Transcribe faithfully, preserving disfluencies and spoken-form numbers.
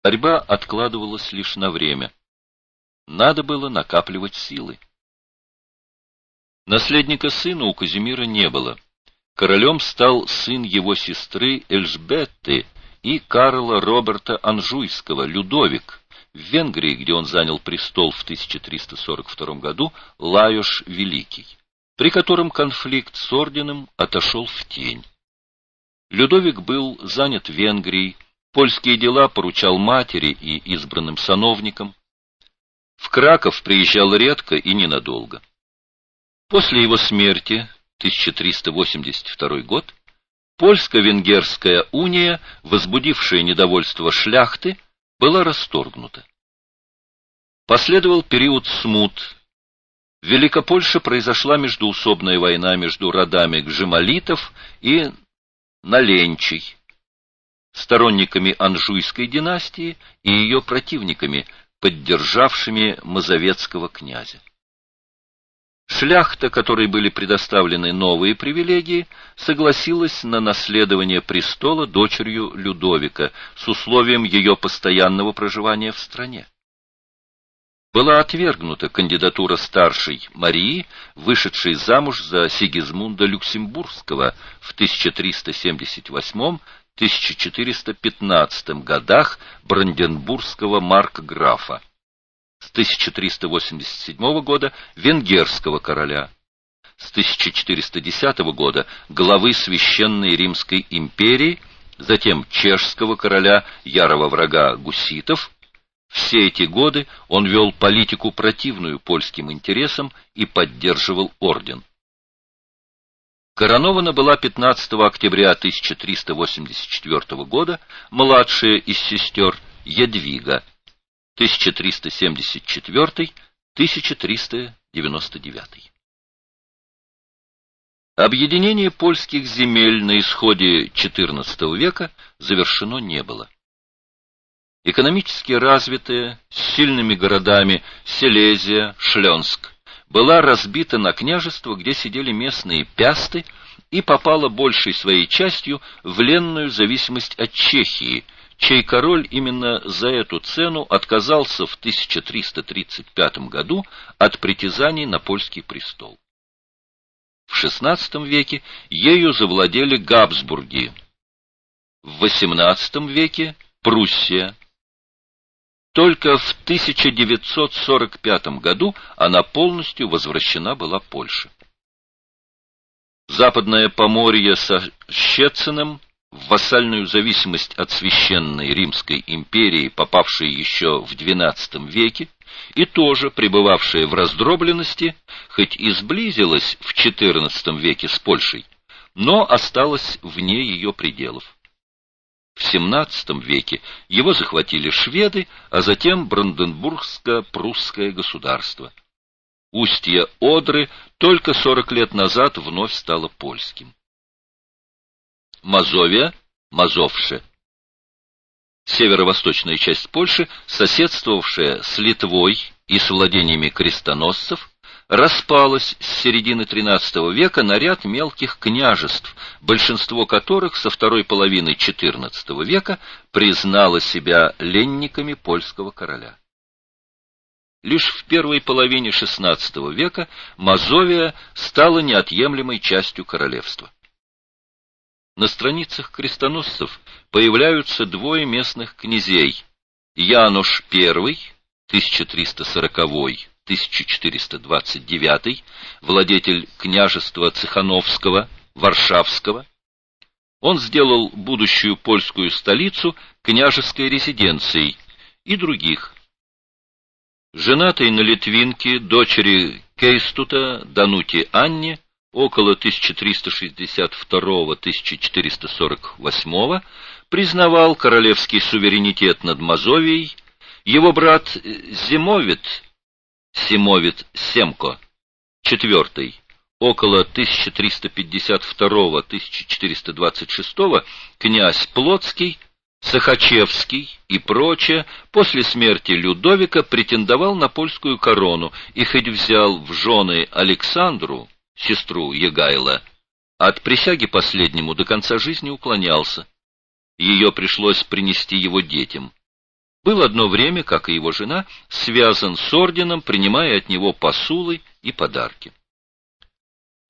Борьба откладывалась лишь на время. Надо было накапливать силы. Наследника сына у Казимира не было. Королем стал сын его сестры Эльжбетты и Карла Роберта Анжуйского, Людовик, в Венгрии, где он занял престол в тысяча триста сорок втором году, Лаёш Великий, при котором конфликт с орденом отошел в тень. Людовик был занят Венгрией, польские дела поручал матери и избранным сановникам. В Краков приезжал редко и ненадолго. После его смерти, тысяча триста восемьдесят второй год, польско-венгерская уния, возбудившая недовольство шляхты, была расторгнута. Последовал период смут. В Великопольше произошла междоусобная война между родами гжемалитов и наленчей, сторонниками Анжуйской династии и ее противниками, поддержавшими мазовецкого князя. Шляхта, которой были предоставлены новые привилегии, согласилась на наследование престола дочерью Людовика с условием ее постоянного проживания в стране. Была отвергнута кандидатура старшей Марии, вышедшей замуж за Сигизмунда Люксембургского в тысяча триста семьдесят восьмом — тысяча четыреста пятнадцатом годах бранденбургского маркграфа, с тысяча триста восемьдесят седьмого года венгерского короля, с тысяча четыреста десятого года главы Священной Римской империи, затем чешского короля, ярого врага гусситов. Все эти годы он вел политику, противную польским интересам, и поддерживал орден. Коронована была пятнадцатого октября тысяча триста восемьдесят четвертого года младшая из сестер Ядвига, тысяча триста семьдесят четвёртый — тысяча триста девяносто девятый. Объединение польских земель на исходе четырнадцатого века завершено не было. Экономически развитая, с сильными городами Силезия, Шлёнск, была разбита на княжества, где сидели местные пясты, и попала большей своей частью в ленную зависимость от Чехии, чей король именно за эту цену отказался в тысяча триста тридцать пятом году от притязаний на польский престол. В шестнадцатом веке ею завладели Габсбурги, в восемнадцатом веке — Пруссия. Только в тысяча девятьсот сорок пятом году она полностью возвращена была Польше. Западное Поморье со Щецином, в вассальную зависимость от Священной Римской империи, попавшей еще в двенадцатом веке, и тоже пребывавшая в раздробленности, хоть и сблизилась в четырнадцатом веке с Польшей, но осталась вне ее пределов. В семнадцатом веке его захватили шведы, а затем Бранденбургско-прусское государство. Устье Одры только сорок лет назад вновь стало польским. Мазовия, Мазовше. Северо-восточная часть Польши, соседствовавшая с Литвой и с владениями крестоносцев, распалась с середины тринадцатого века на ряд мелких княжеств, большинство которых со второй половины четырнадцатого века признало себя ленниками польского короля. Лишь в первой половине шестнадцатого века Мазовия стала неотъемлемой частью королевства. На страницах крестоносцев появляются двое местных князей: Януш I, тысяча триста сороковой — тысяча четыреста двадцать девятый, владетель княжества Цехановского, Варшавского. Он сделал будущую польскую столицу княжеской резиденцией, и других. Женатый на литвинке, дочери Кейстута, Дануте Анне, около тысяча триста шестьдесят второго — тысяча четыреста сорок восьмого, признавал королевский суверенитет над Мазовией. Его брат Зимовит, Симовит Семко, четвертый, около тысяча триста пятьдесят второго — тысяча четыреста двадцать шестого, князь Плотский, Сахачевский и прочее, после смерти Людовика претендовал на польскую корону и хоть взял в жены Александру, сестру Егайла, от присяги последнему до конца жизни уклонялся. Ее пришлось принести его детям. был одно время, как и его жена, связан с орденом, принимая от него посулы и подарки.